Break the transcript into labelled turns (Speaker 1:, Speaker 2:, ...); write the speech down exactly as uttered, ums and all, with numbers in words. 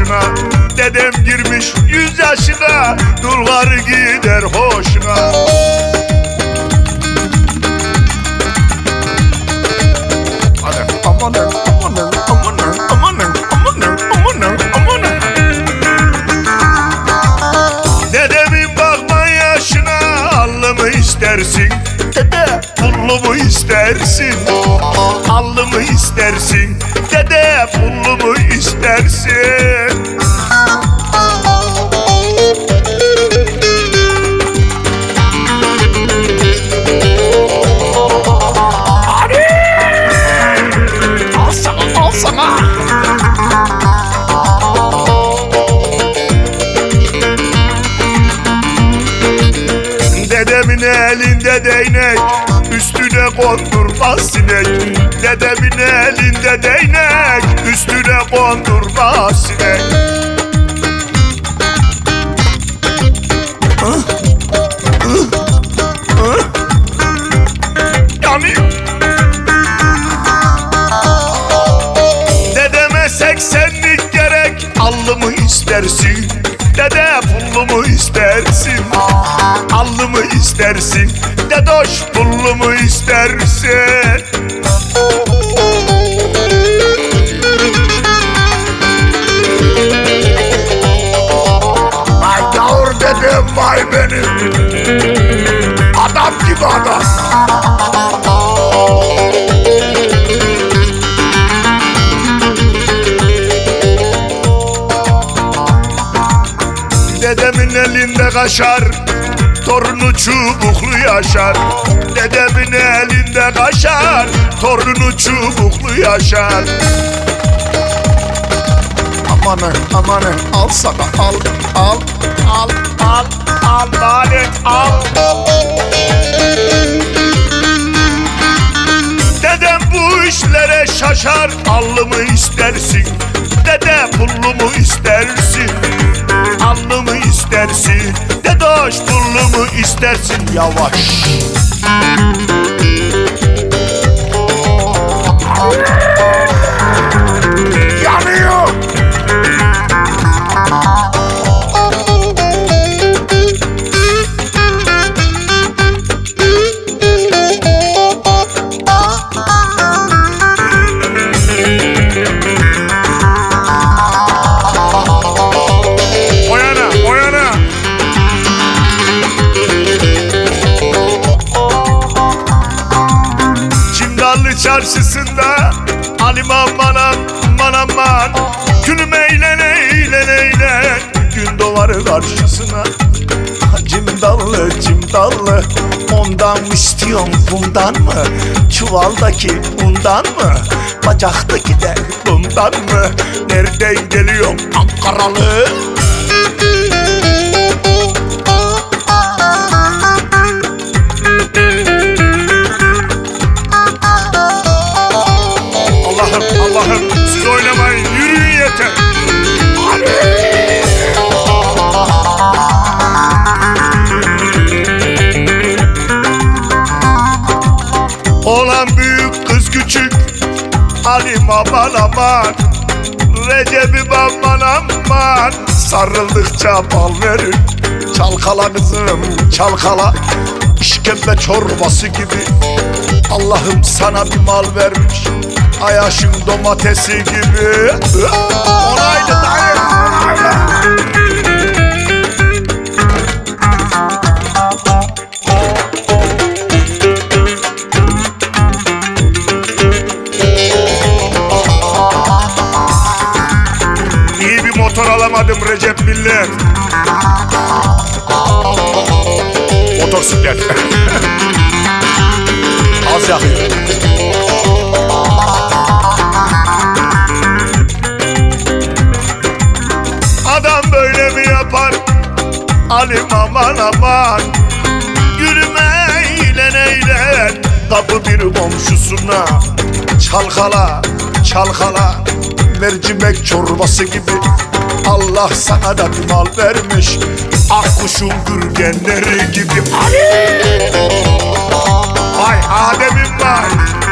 Speaker 1: boşuna. Dedem girmiş yüz yaşına, dullar gider hoşuna. Amanın, amanın, amanın, amanın, amanın, amanın, amanın. Dedemin bakma yaşına, allı mı istersin? Dede, pullu mu istersin? Allı mı istersin? Dede, pullu mu istersin? Dedemin elinde değnek, üstüne kondurmaz sinek. Dedemin elinde değnek, üstüne kondurmaz sinek. Yani dedeme seksenlik gerek, allı mı istersin? Dede, pullu mu istersin? Allı mı istersin? Dedoş, pullu mu istersin? Vay yavur dedem, vay benim. Adam gibi adam. Dedemin elinde kaşar, torunu çubuklu yaşar. Dedemin elinde kaşar, torunu çubuklu yaşar. Amanın, amanın, al sana, al, al, al, al, al, lanet, al. Dedem bu işlere şaşar, allı mı istersin? Dede, pullu mu istersin? Allı mı istersin? Dedoş, pullu mu istersin? Yavaş. Yanıyor. Çarşısında alim aman aman aman, günüm eğlen eğlen eğlen, gün doğar karşısına. Cimdallı cimdallı, ondan mı istiyorsun bundan mı? Çuvaldaki bundan mı? Bacaktaki de bundan mı? Nereden geliyorsun Ankaralı? Allah'ım, siz oynamayın, yürüyün yeter. Oğlan büyük, kız küçük, Halim aman aman, Recep'im aman aman, sarıldıkça bal verir. Çalkala kızım, çalkala, işkembe çorbası gibi. Allah'ım sana bir mal vermiş, Ayaşın domatesi gibi. Onaylı dayı, onaylı. İyi bir motor alamadım Recep millet. Motosiklet. Az yakıyor. Adam böyle mi yapar? Halim aman aman, yürüme eğlen eğlen, kapı bir komşusuna. Çalkala çalkala, mercimek çorbası gibi. Allah sana da bir mal vermiş, akkuşun gürgenleri gibi. Vay Adem'im vay.